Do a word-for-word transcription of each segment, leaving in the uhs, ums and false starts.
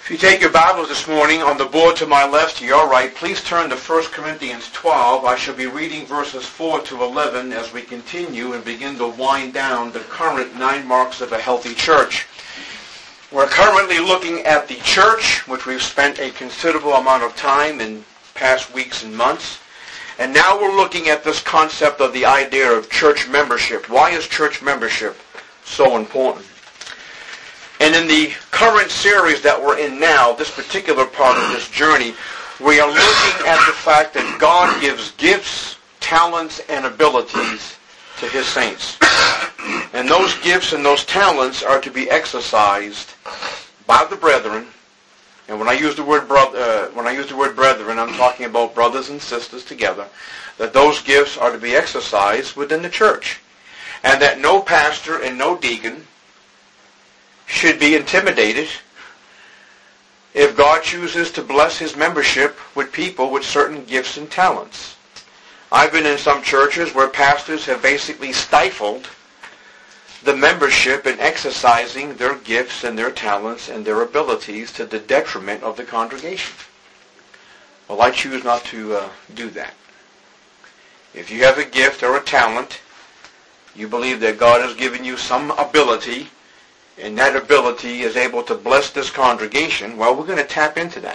If you take your Bibles this morning, on the board to my left, to your right, please turn to First Corinthians twelve. I shall be reading verses four to eleven as we continue and begin to wind down the current nine marks of a healthy church. We're currently looking at the church, which we've spent a considerable amount of time in past weeks and months. And now we're looking at this concept of the idea of church membership. Why is church membership so important? And in the current series that we're in now, this particular part of this journey, we are looking at the fact that God gives gifts, talents, and abilities to His saints. And those gifts and those talents are to be exercised by the brethren. And when I use the word brother, uh, when I use the word brethren, I'm talking about brothers and sisters together. That those gifts are to be exercised within the church, and that no pastor and no deacon should be intimidated if God chooses to bless His membership with people with certain gifts and talents. I've been in some churches where pastors have basically stifled the membership in exercising their gifts and their talents and their abilities to the detriment of the congregation. Well, I choose not to uh, do that. If you have a gift or a talent, you believe that God has given you some ability, and that ability is able to bless this congregation, well, we're going to tap into that.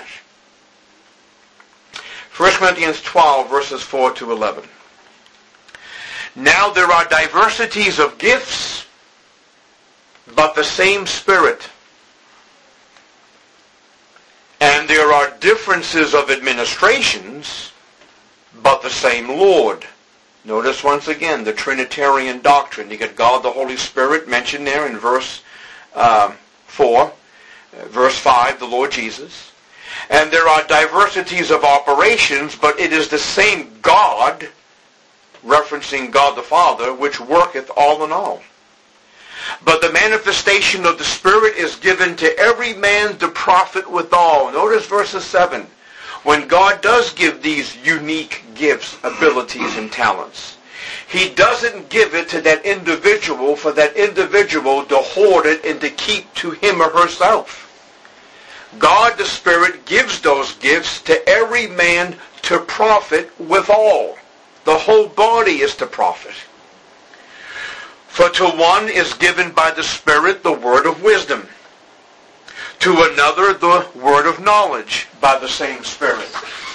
First Corinthians twelve, verses four to eleven. Now there are diversities of gifts, but the same Spirit. And there are differences of administrations, but the same Lord. Notice once again the Trinitarian doctrine. You get God the Holy Spirit mentioned there in verse uh, four. Uh, verse five, the Lord Jesus. And there are diversities of operations, but it is the same God, referencing God the Father, which worketh all in all. But the manifestation of the Spirit is given to every man to profit withal. Notice verses seven. When God does give these unique gifts, abilities, and talents, He doesn't give it to that individual for that individual to hoard it and to keep to him or herself. God the Spirit gives those gifts to every man to profit withal. The whole body is to profit. For to one is given by the Spirit the word of wisdom, to another the word of knowledge by the same Spirit.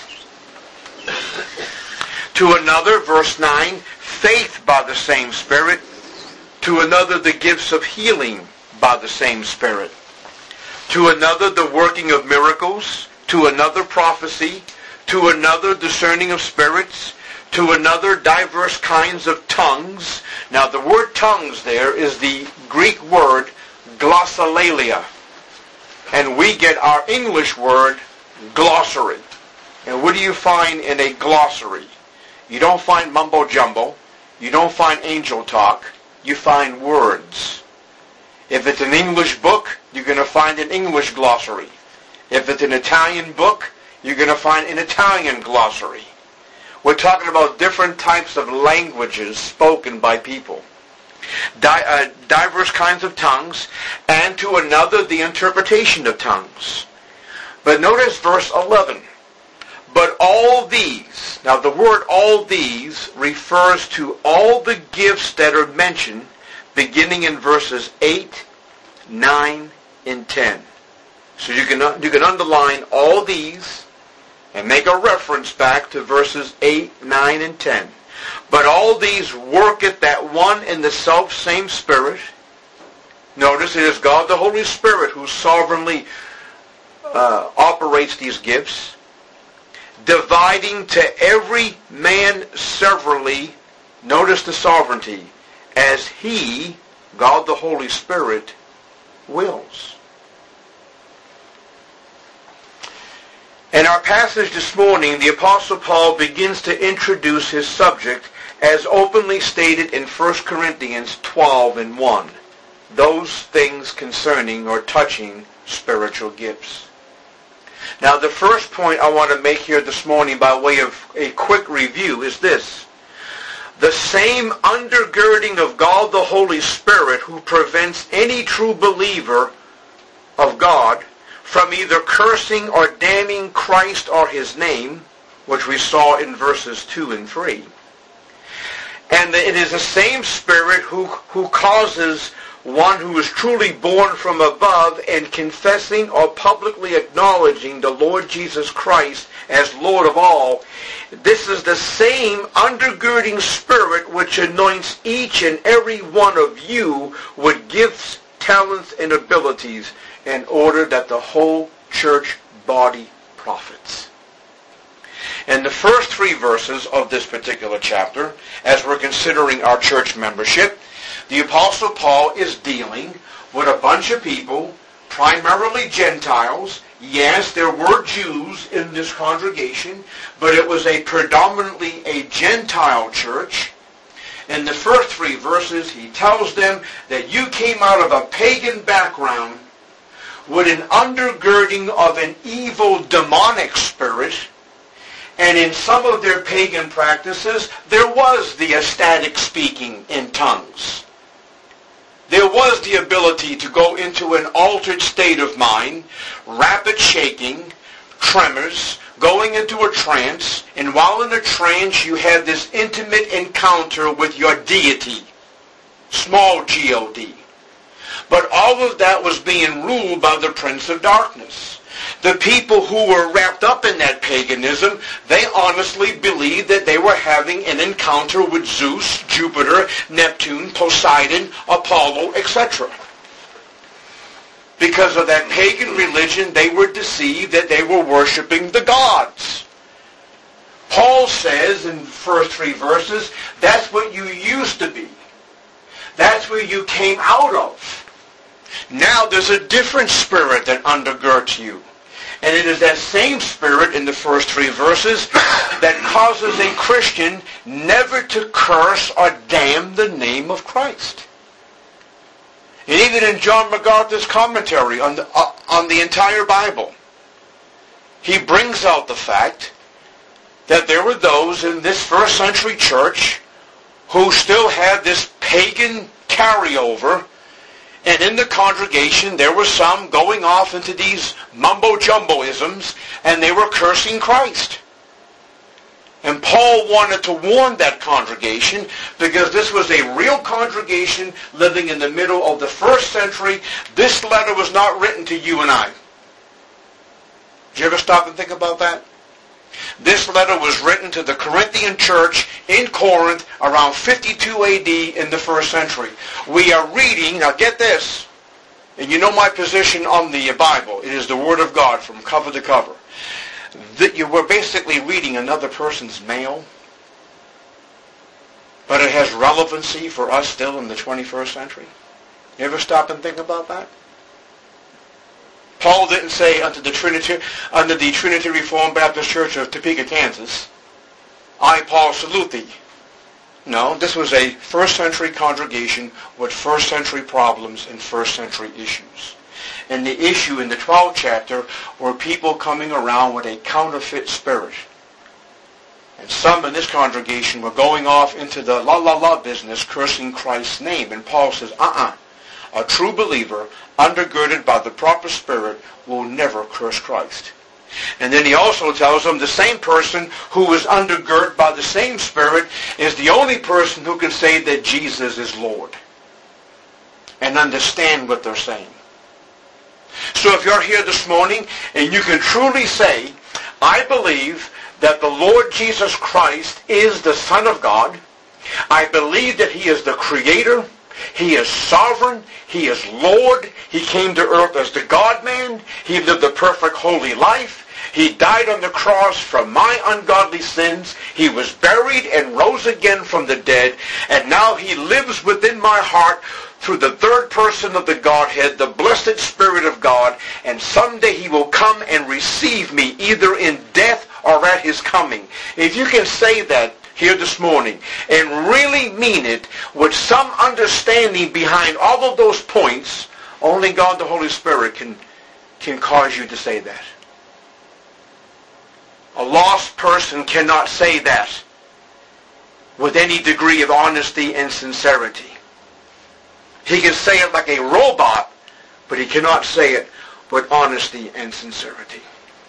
To another, verse nine, faith by the same Spirit. To another the gifts of healing by the same Spirit. To another the working of miracles. To another prophecy. To another discerning of spirits. To another diverse kinds of tongues. Now the word tongues there is the Greek word glossolalia. And we get our English word glossary. And what do you find in a glossary? You don't find mumbo jumbo. You don't find angel talk. You find words. If it's an English book, you're going to find an English glossary. If it's an Italian book, you're going to find an Italian glossary. We're talking about different types of languages spoken by people. Di- uh, diverse kinds of tongues, and to another the interpretation of tongues. But notice verse eleven. But all these, now the word all these refers to all the gifts that are mentioned beginning in verses eight, nine, and ten. So you can, you can underline all these and make a reference back to verses eight, nine, and ten. But all these worketh that one in the self-same Spirit. Notice it is God the Holy Spirit who sovereignly uh, operates these gifts, dividing to every man severally, notice the sovereignty, as He, God the Holy Spirit, wills. In our passage this morning, the Apostle Paul begins to introduce his subject as openly stated in First Corinthians twelve and one. Those things concerning or touching spiritual gifts. Now the first point I want to make here this morning by way of a quick review is this. The same undergirding of God the Holy Spirit who prevents any true believer of God from either cursing or damning Christ or his name, which we saw in verses two and three. And it is the same Spirit who, who causes one who is truly born from above and confessing or publicly acknowledging the Lord Jesus Christ as Lord of all. This is the same undergirding Spirit which anoints each and every one of you with gifts, talents, and abilities in order that the whole church body profits. In the first three verses of this particular chapter, as we're considering our church membership, the Apostle Paul is dealing with a bunch of people, primarily Gentiles. Yes, there were Jews in this congregation, but it was a predominantly a Gentile church. In the first three verses, he tells them that you came out of a pagan background with an undergirding of an evil demonic spirit, and in some of their pagan practices, there was the ecstatic speaking in tongues. There was the ability to go into an altered state of mind, rapid shaking, tremors, going into a trance, and while in a trance you had this intimate encounter with your deity, small G O D. But all of that was being ruled by the Prince of Darkness. The people who were wrapped up in that paganism, they honestly believed that they were having an encounter with Zeus, Jupiter, Neptune, Poseidon, Apollo, et cetera. Because of that pagan religion, they were deceived that they were worshiping the gods. Paul says in the first three verses, that's what you used to be. That's where you came out of. Now there's a different spirit that undergirds you. And it is that same spirit in the first three verses that causes a Christian never to curse or damn the name of Christ. And even in John MacArthur's commentary on the, uh, on the entire Bible, he brings out the fact that there were those in this first century church who still had this pagan carryover. And in the congregation, there were some going off into these mumbo-jumbo-isms, and they were cursing Christ. And Paul wanted to warn that congregation, because this was a real congregation living in the middle of the first century. This letter was not written to you and I. Did you ever stop and think about that? This letter was written to the Corinthian church in Corinth around fifty-two A D in the first century. We are reading, now get this, and you know my position on the Bible. It is the Word of God from cover to cover. That you were basically reading another person's mail, but it has relevancy for us still in the twenty-first century. You ever stop and think about that? Paul didn't say unto the Trinity, under the Trinity Reformed Baptist Church of Topeka, Kansas, I, Paul, salute thee. No, this was a first century congregation with first century problems and first century issues. And the issue in the twelfth chapter were people coming around with a counterfeit spirit. And some in this congregation were going off into the la-la-la business, cursing Christ's name. And Paul says, uh-uh. A true believer, undergirded by the proper spirit, will never curse Christ. And then he also tells them the same person who is undergirded by the same spirit is the only person who can say that Jesus is Lord and understand what they're saying. So if you're here this morning and you can truly say, I believe that the Lord Jesus Christ is the Son of God, I believe that he is the Creator, he is sovereign, he is Lord, he came to earth as the God-man, he lived a perfect holy life, he died on the cross for my ungodly sins, he was buried and rose again from the dead, and now he lives within my heart through the third person of the Godhead, the blessed Spirit of God, and someday he will come and receive me either in death or at his coming. If you can say that here this morning and really mean it with some understanding behind all of those points, only God the Holy Spirit can, can cause you to say that. A lost person cannot say that with any degree of honesty and sincerity. He can say it like a robot, but he cannot say it with honesty and sincerity.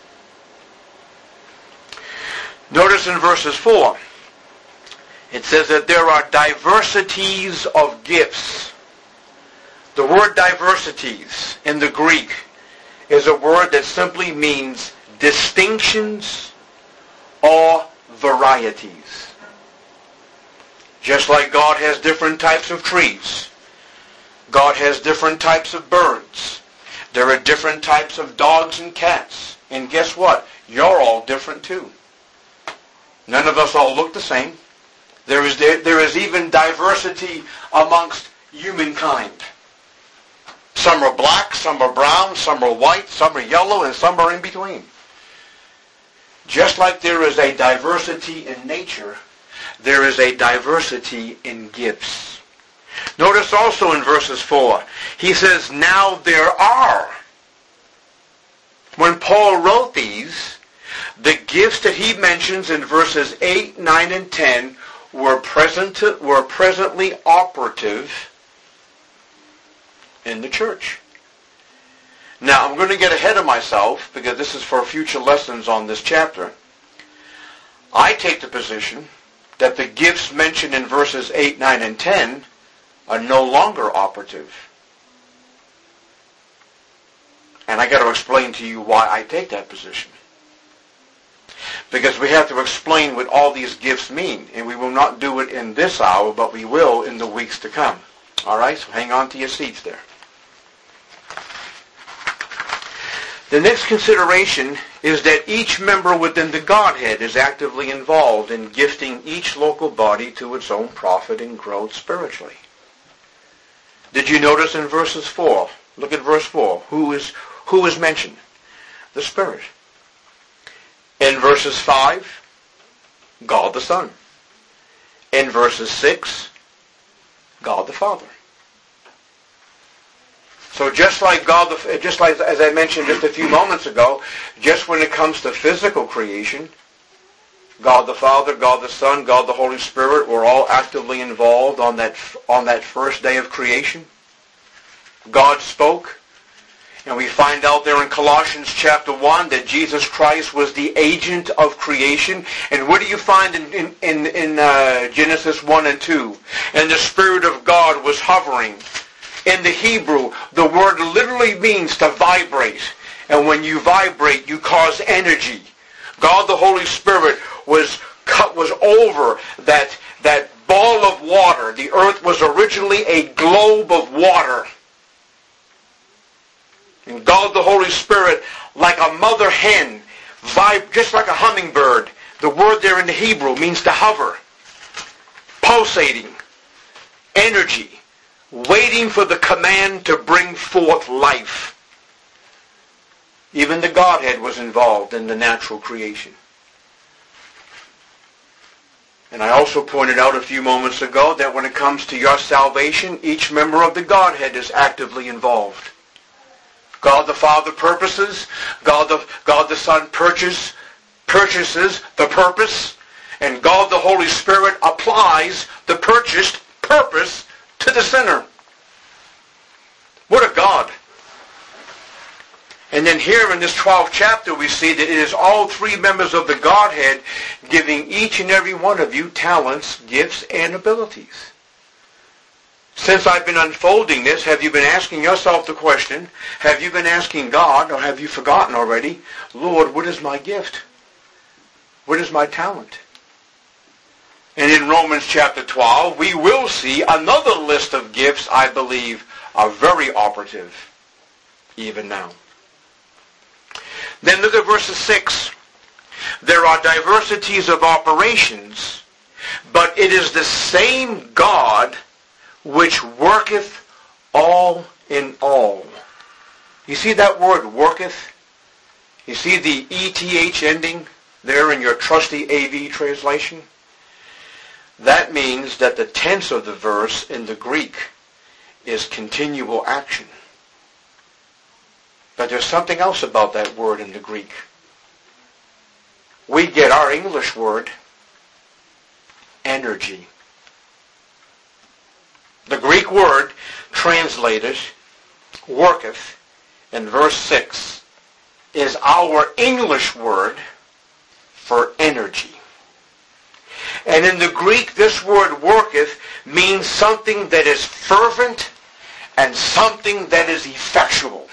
Notice in verses four, it says that there are diversities of gifts. The word diversities in the Greek is a word that simply means distinctions or varieties. Just like God has different types of trees, God has different types of birds. There are different types of dogs and cats. And guess what? You're all different too. None of us all look the same. There is, there, there is even diversity amongst humankind. Some are black, some are brown, some are white, some are yellow, and some are in between. Just like there is a diversity in nature, there is a diversity in gifts. Notice also in verses four, he says, now there are. When Paul wrote these, the gifts that he mentions in verses eight, nine, and ten were present, were presently operative in the church. Now, I'm going to get ahead of myself because this is for future lessons on this chapter. I take the position that the gifts mentioned in verses eight, nine, and ten are no longer operative. And I got to explain to you why I take that position. Because we have to explain what all these gifts mean. And we will not do it in this hour, but we will in the weeks to come. All right? So hang on to your seats there. The next consideration is that each member within the Godhead is actively involved in gifting each local body to its own profit and growth spiritually. Did you notice in verses four? Look at verse four. Who is, who is mentioned? The Spirit. In verses five, God the Son. In verses six, God the Father. So just like God, the, just like as I mentioned just a few moments ago, just when it comes to physical creation, God the Father, God the Son, God the Holy Spirit were all actively involved on that on that first day of creation. God spoke, and we find out there in Colossians chapter one that Jesus Christ was the agent of creation. And what do you find in in in, in uh, Genesis one and two? And the Spirit of God was hovering. In the Hebrew, the word literally means to vibrate. And when you vibrate, you cause energy. God the Holy Spirit was cut was over that, that ball of water. The earth was originally a globe of water. And God the Holy Spirit, like a mother hen, vib- just like a hummingbird. The word there in the Hebrew means to hover. Pulsating. Energy. Waiting for the command to bring forth life. Even the Godhead was involved in the natural creation. And I also pointed out a few moments ago that when it comes to your salvation, each member of the Godhead is actively involved. God the Father purposes, God the, God the Son purchase, purchases the purpose, and God the Holy Spirit applies the purchased purpose to the sinner. What a God. And then here in this twelfth chapter we see that it is all three members of the Godhead giving each and every one of you talents, gifts, and abilities. Since I've been unfolding this, have you been asking yourself the question, have you been asking God, or have you forgotten already, Lord, what is my gift? What is my talent? And in Romans chapter twelve, we will see another list of gifts I believe are very operative even now. Then look at verses six. There are diversities of operations, but it is the same God which worketh all in all. You see that word, worketh? You see the E T H ending there in your trusty A V translation? That means that the tense of the verse in the Greek is continual action. But there's something else about that word in the Greek. We get our English word, energy. The Greek word translated worketh in verse six is our English word for energy. And in the Greek, this word worketh means something that is fervent and something that is effectual.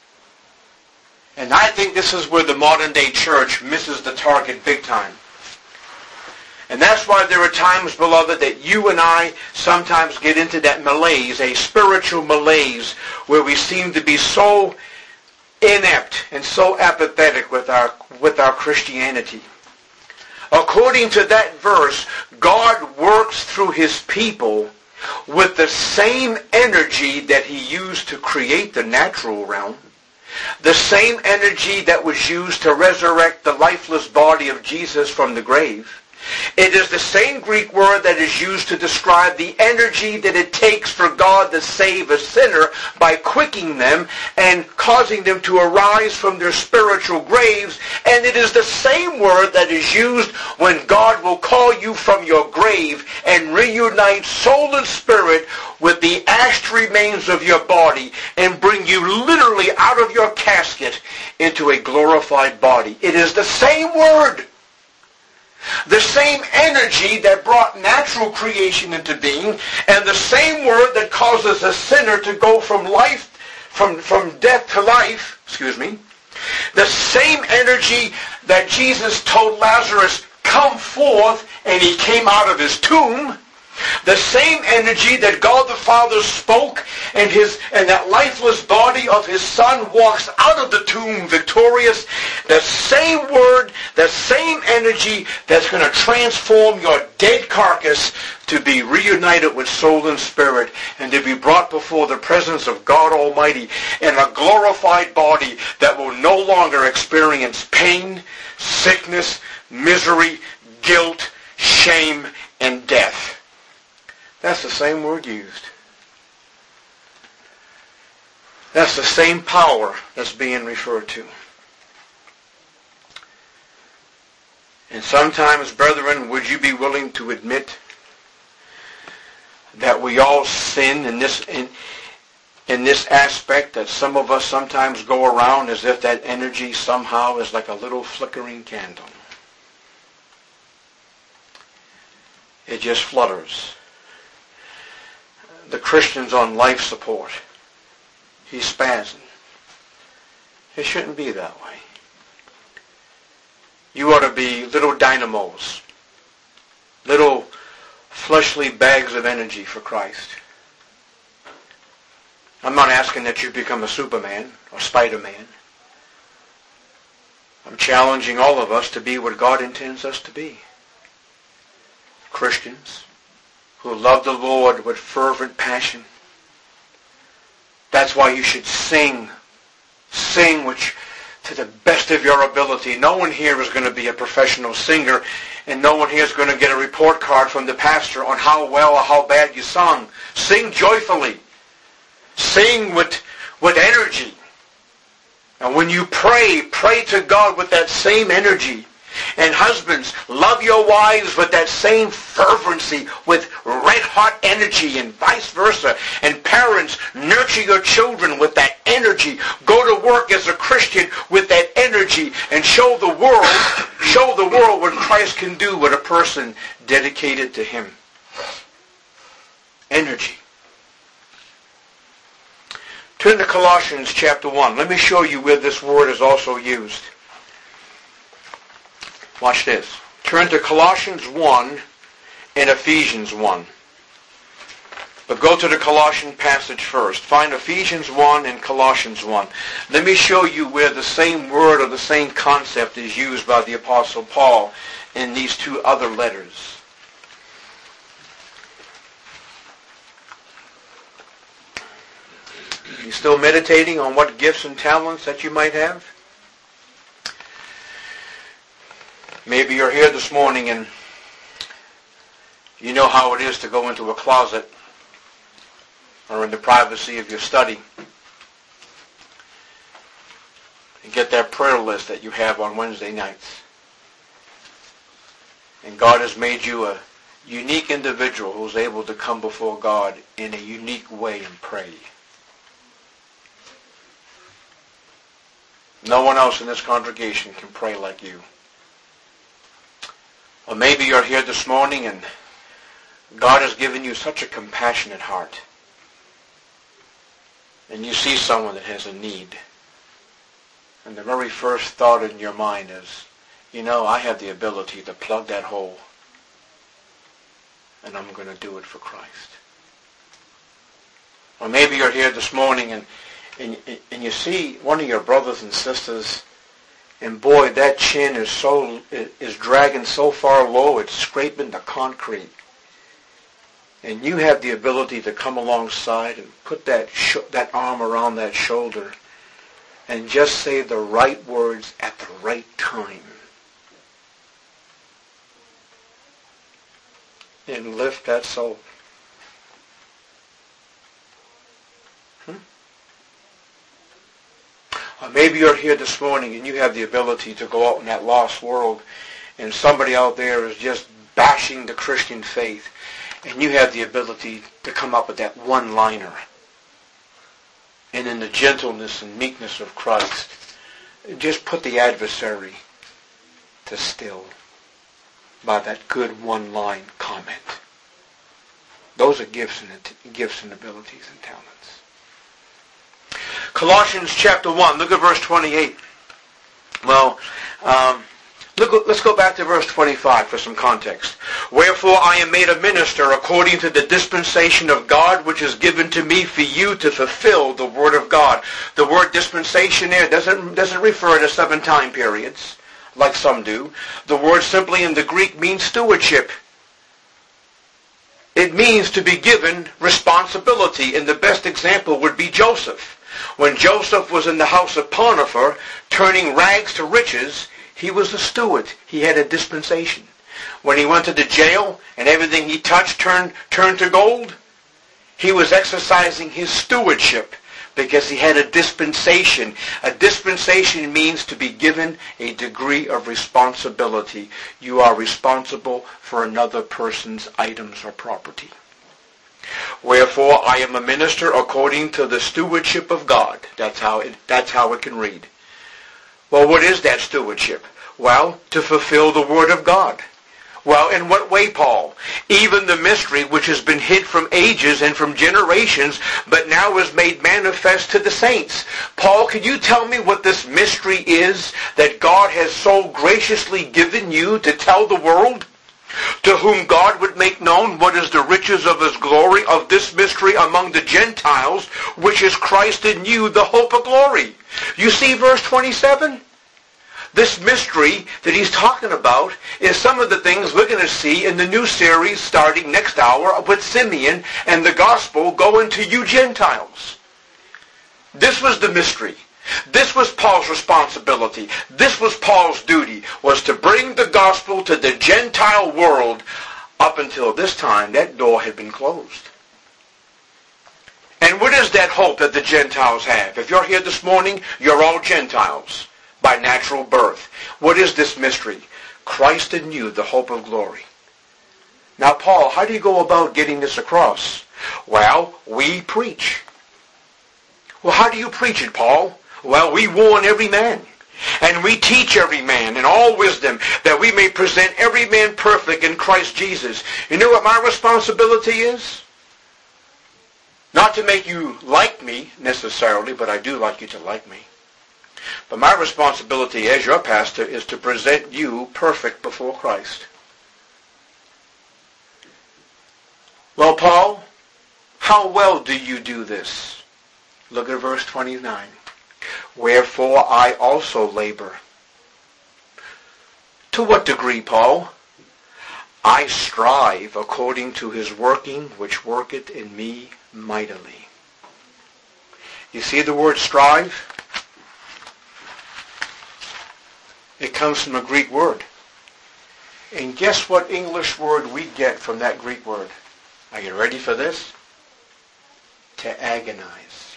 And I think this is where the modern day church misses the target big time. And that's why there are times, beloved, that you and I sometimes get into that malaise, a spiritual malaise, where we seem to be so inept and so apathetic with our, with our Christianity. According to that verse, God works through his people with the same energy that he used to create the natural realm, the same energy that was used to resurrect the lifeless body of Jesus from the grave. It is the same Greek word that is used to describe the energy that it takes for God to save a sinner by quickening them and causing them to arise from their spiritual graves. And it is the same word that is used when God will call you from your grave and reunite soul and spirit with the ashed remains of your body and bring you literally out of your casket into a glorified body. It is the same word. The same energy that brought natural creation into being, and the same word that causes a sinner to go from life, from, from death to life, excuse me. The same energy that Jesus told Lazarus, come forth, and he came out of his tomb. The same energy that God the Father spoke, and his and that lifeless body of his Son walks out of the tomb victorious. The same word, the same energy that's going to transform your dead carcass to be reunited with soul and spirit and to be brought before the presence of God Almighty in a glorified body that will no longer experience pain, sickness, misery, guilt, shame, and death. That's the same word used. That's the same power that's being referred to. And sometimes, brethren, would you be willing to admit that we all sin in this in, in this aspect, that some of us sometimes go around as if that energy somehow is like a little flickering candle. It just flutters. The Christian's on life support. He's spazzing. It shouldn't be that way. You ought to be little dynamos, little fleshly bags of energy for Christ. I'm not asking that you become a Superman or Spider-Man. I'm challenging all of us to be what God intends us to be. Christians who love the Lord with fervent passion. That's why you should sing. Sing which to the best of your ability. No one here is going to be a professional singer, and no one here is going to get a report card from the pastor on how well or how bad you sung. Sing joyfully. Sing with, with energy. And when you pray, pray to God with that same energy. And husbands, love your wives with that same fervency, with red-hot energy, and vice versa. And parents, nurture your children with that energy. Go to work as a Christian with that energy, and show the world, show the world what Christ can do with a person dedicated to him. Energy. Turn to Colossians chapter one. Let me show you where this word is also used. Watch this. Turn to Colossians one and Ephesians one. But go to the Colossian passage first. Find Ephesians one and Colossians one. Let me show you where the same word or the same concept is used by the Apostle Paul in these two other letters. You still meditating on what gifts and talents that you might have? Maybe you're here this morning and you know how it is to go into a closet or in the privacy of your study and get that prayer list that you have on Wednesday nights. And God has made you a unique individual who's able to come before God in a unique way and pray. No one else in this congregation can pray like you. Or maybe you're here this morning and God has given you such a compassionate heart. And you see someone that has a need. And the very first thought in your mind is, you know, I have the ability to plug that hole. And I'm going to do it for Christ. Or maybe you're here this morning and, and, and you see one of your brothers and sisters, and boy, that chin is so is dragging so far low, it's scraping the concrete. And you have the ability to come alongside and put that sh- that arm around that shoulder and just say the right words at the right time. And lift that soul. Hmm? Or maybe you're here this morning and you have the ability to go out in that lost world and somebody out there is just bashing the Christian faith. And you have the ability to come up with that one-liner. And in the gentleness and meekness of Christ, just put the adversary to still by that good one-line comment. Those are gifts and gifts and abilities and talents. Colossians chapter one, look at verse twenty-eight. Well, um, look, let's go back to verse twenty-five for some context. Wherefore I am made a minister according to the dispensation of God, which is given to me for you to fulfill the word of God. The word dispensation there doesn't, doesn't refer to seven time periods, like some do. The word simply in the Greek means stewardship. It means to be given responsibility, and the best example would be Joseph. When Joseph was in the house of Potiphar, turning rags to riches, he was a steward. He had a dispensation. When he went to the jail and everything he touched turned, turned to gold, he was exercising his stewardship because he had a dispensation. A dispensation means to be given a degree of responsibility. You are responsible for another person's items or property. Wherefore I am a minister according to the stewardship of God. That's how it, that's how it can read. Well, what is that stewardship? Well, to fulfill the word of God. Well, in what way, Paul? Even the mystery which has been hid from ages and from generations, but now is made manifest to the saints. Paul, can you tell me what this mystery is that God has so graciously given you to tell the world? To whom God would make known what is the riches of his glory of this mystery among the Gentiles, which is Christ in you, the hope of glory. You see verse twenty-seven? This mystery that he's talking about is some of the things we're going to see in the new series starting next hour with Simeon and the gospel going to you Gentiles. This was the mystery. This was Paul's responsibility. This was Paul's duty, was to bring the gospel to the Gentile world. Up until this time, that door had been closed. And what is that hope that the Gentiles have? If you're here this morning, you're all Gentiles by natural birth. What is this mystery? Christ in you, the hope of glory. Now, Paul, how do you go about getting this across? Well, we preach. Well, how do you preach it, Paul? Well, we warn every man, and we teach every man in all wisdom, that we may present every man perfect in Christ Jesus. You know what my responsibility is? Not to make you like me necessarily, but I do like you to like me. But my responsibility as your pastor is to present you perfect before Christ. Well, Paul, how well do you do this? Look at verse twenty-nine. Wherefore I also labor. To what degree, Paul? I strive according to his working, which worketh in me mightily. You see the word strive? It comes from a Greek word. And guess what English word we get from that Greek word? Are you ready for this? To agonize.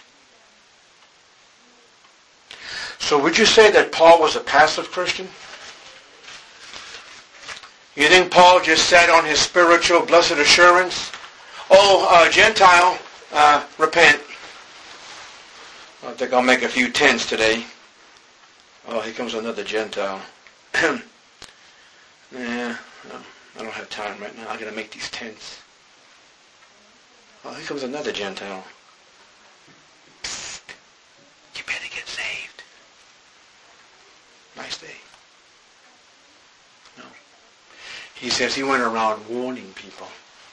So would you say that Paul was a passive Christian? You think Paul just sat on his spiritual blessed assurance? Oh, uh, Gentile, uh, repent. I think I'll make a few tens today. Oh, here comes another Gentile. Yeah, I don't have time right now. I got to make these tents. Oh, here comes another Gentile. Psst. You better get saved. Nice day. No. He says he went around warning people.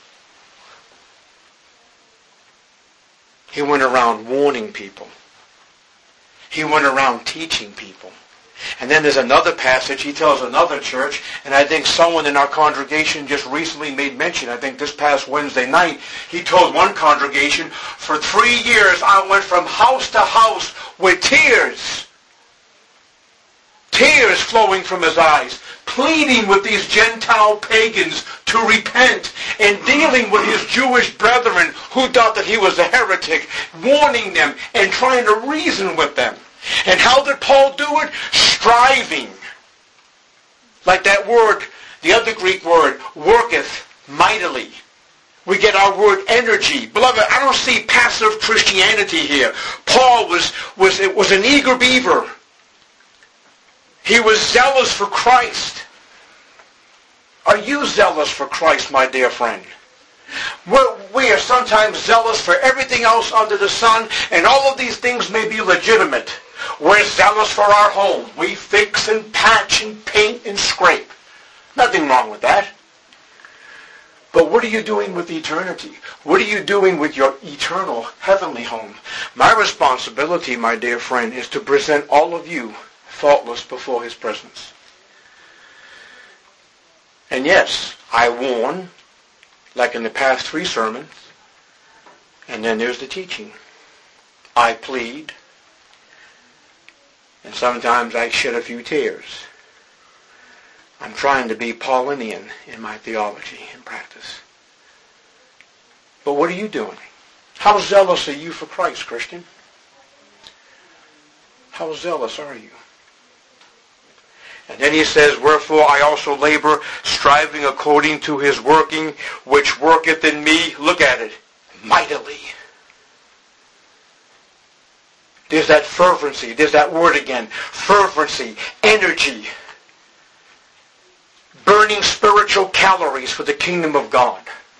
He went around warning people. He went around teaching people. And then there's another passage, he tells another church, and I think someone in our congregation just recently made mention, I think this past Wednesday night, he told one congregation, for three years I went from house to house with tears. Tears flowing from his eyes, pleading with these Gentile pagans to repent, and dealing with his Jewish brethren who thought that he was a heretic, warning them and trying to reason with them. And how did Paul do it? Striving. Like that word, the other Greek word, worketh mightily. We get our word energy. Beloved, I don't see passive Christianity here. Paul was, was, it was an eager beaver. He was zealous for Christ. Are you zealous for Christ, my dear friend? We're, we are sometimes zealous for everything else under the sun, and all of these things may be legitimate. We're zealous for our home. We fix and patch and paint and scrape. Nothing wrong with that. But what are you doing with eternity? What are you doing with your eternal heavenly home? My responsibility, my dear friend, is to present all of you faultless before his presence. And yes, I warn, like in the past three sermons, and then there's the teaching. I plead, and sometimes I shed a few tears. I'm trying to be Paulinian in my theology and practice. But what are you doing? How zealous are you for Christ, Christian? How zealous are you? And then he says, wherefore I also labor, striving according to his working, which worketh in me, look at it, mightily. There's that fervency. There's that word again. Fervency, energy. Burning spiritual calories for the kingdom of God.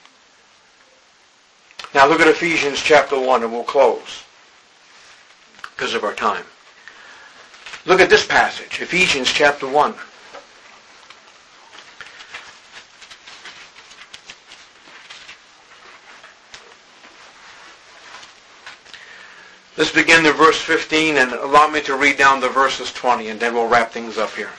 Now look at Ephesians chapter one and we'll close because of our time. Look at this passage, Ephesians chapter one. Let's begin at verse fifteen and allow me to read down the verses twenty and then we'll wrap things up here.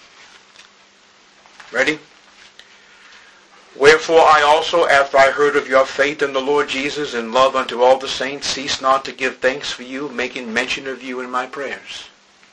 Ready? Wherefore I also, after I heard of your faith in the Lord Jesus and love unto all the saints, cease not to give thanks for you, making mention of you in my prayers.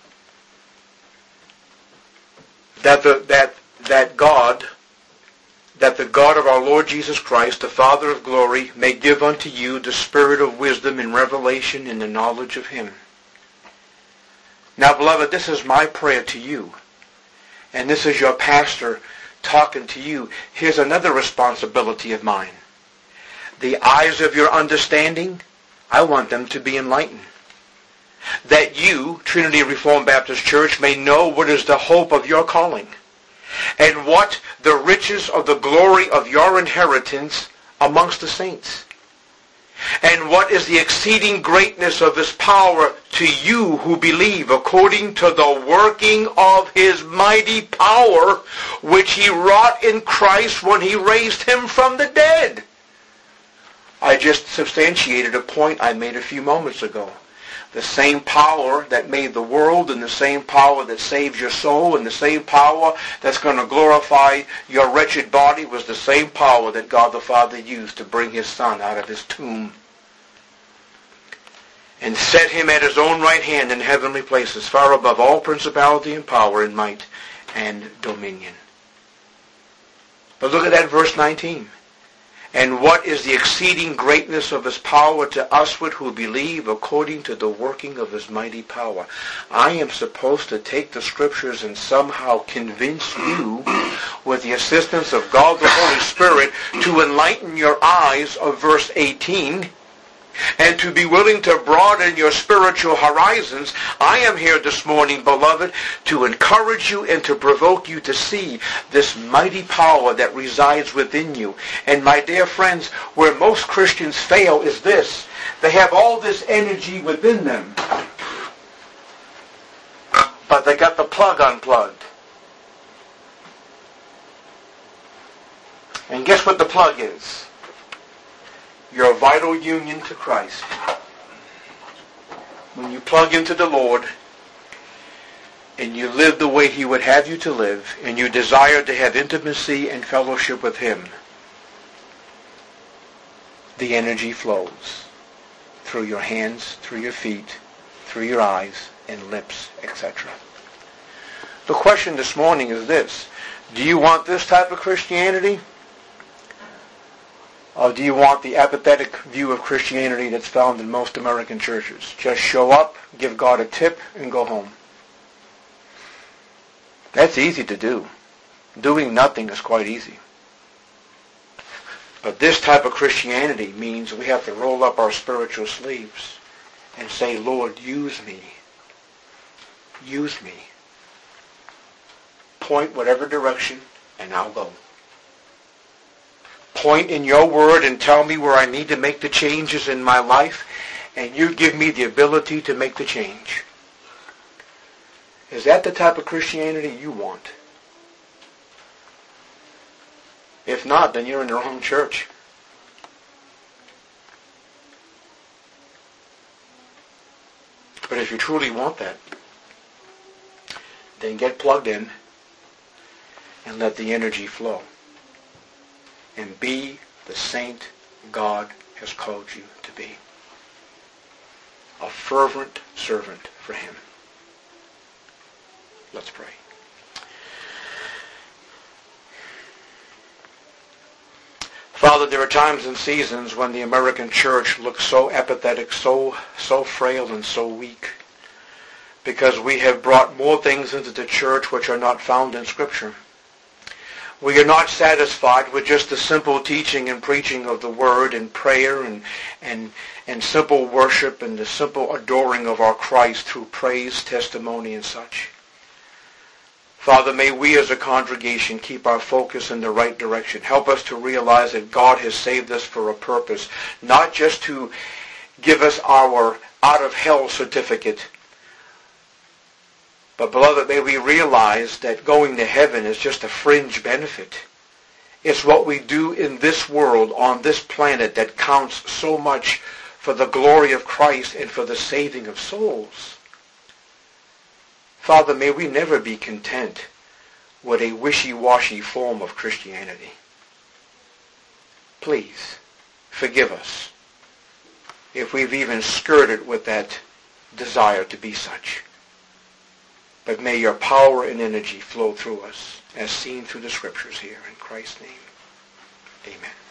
That the that that God, that the God of our Lord Jesus Christ, the Father of glory, may give unto you the spirit of wisdom and revelation in the knowledge of him. Now, beloved, this is my prayer to you. And this is your pastor talking to you. Here's another responsibility of mine. The eyes of your understanding, I want them to be enlightened. That you, Trinity Reformed Baptist Church, may know what is the hope of your calling, and what the riches of the glory of your inheritance amongst the saints, and what is the exceeding greatness of his power to you who believe, according to the working of his mighty power, which he wrought in Christ when he raised him from the dead. I just substantiated a point I made a few moments ago. The same power that made the world, and the same power that saves your soul, and the same power that's going to glorify your wretched body was the same power that God the Father used to bring his Son out of his tomb and set him at his own right hand in heavenly places, far above all principality and power and might and dominion. But look at that verse nineteen. And what is the exceeding greatness of his power to usward who believe, according to the working of his mighty power. I am supposed to take the scriptures and somehow convince you, with the assistance of God the Holy Spirit, to enlighten your eyes of verse eighteen, and to be willing to broaden your spiritual horizons, I am here this morning, beloved, to encourage you and to provoke you to see this mighty power that resides within you. And my dear friends, where most Christians fail is this. They have all this energy within them, but they got the plug unplugged. And guess what the plug is? Your vital union to Christ. When you plug into the Lord and you live the way He would have you to live, and you desire to have intimacy and fellowship with Him, the energy flows through your hands, through your feet, through your eyes and lips, et cetera. The question this morning is this: do you want this type of Christianity? Or do you want the apathetic view of Christianity that's found in most American churches? Just show up, give God a tip, and go home. That's easy to do. Doing nothing is quite easy. But this type of Christianity means we have to roll up our spiritual sleeves and say, Lord, use me. Use me. Point whatever direction, and I'll go. Point in your word and tell me where I need to make the changes in my life, and you give me the ability to make the change. Is that the type of Christianity you want? If not, then you're in the wrong church. But if you truly want that, then get plugged in and let the energy flow. And be the saint God has called you to be. A fervent servant for Him. Let's pray. Father, there are times and seasons when the American church looks so apathetic, so, so frail and so weak, because we have brought more things into the church which are not found in Scripture. We are not satisfied with just the simple teaching and preaching of the Word and prayer and, and, and simple worship and the simple adoring of our Christ through praise, testimony, and such. Father, may we as a congregation keep our focus in the right direction. Help us to realize that God has saved us for a purpose, not just to give us our out-of-hell certificate, but, beloved, may we realize that going to heaven is just a fringe benefit. It's what we do in this world, on this planet, that counts so much for the glory of Christ and for the saving of souls. Father, may we never be content with a wishy-washy form of Christianity. Please, forgive us if we've even skirted with that desire to be such. But may your power and energy flow through us, as seen through the Scriptures here. In Christ's name, amen.